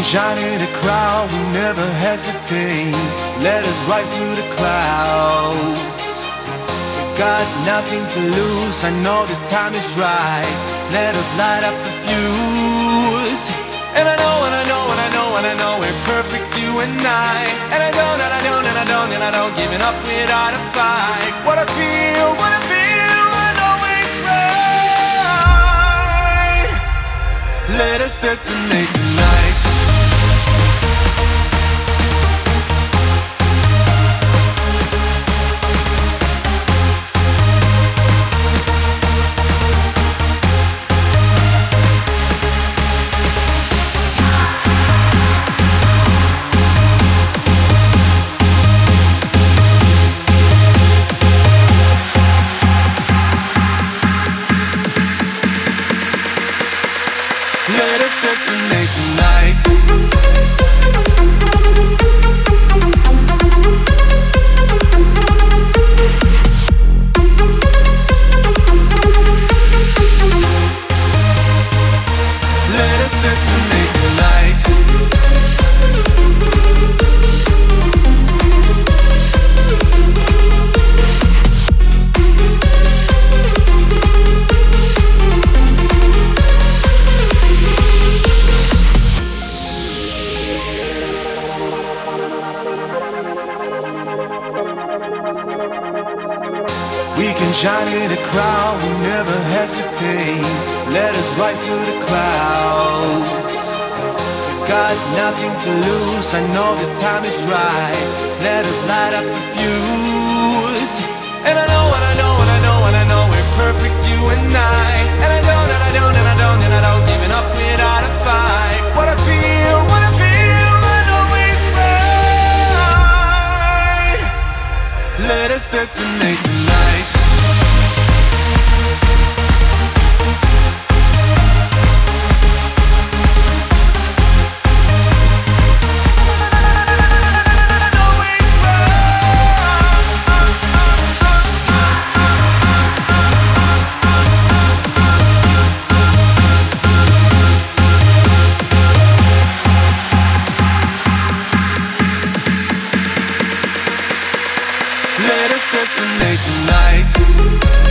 shine in a crowd, we never hesitate. Let us rise to the clouds. We got nothing to lose, I know the time is right. Let us light up the fuse. And I know, and I know, and I know, and I know we're perfect, you and I. And I don't, and I don't, and I don't, and I don't giving up without a fight. What I feel, I know it's right. Let us detonate tonight. Let us detonate tonight. Let us detonate tonight. We can shine in a crowd, we never hesitate. Let us rise to the clouds. We got nothing to lose, I know the time is right. Let us light up the fuse. And I know, and I know, and I know, and I know we're perfect, you and I. And I don't, and I don't, and I don't, and I don't giving up without a fight. What I feel, I know it's right. Let us detonate tonight. Let us detonate tonight.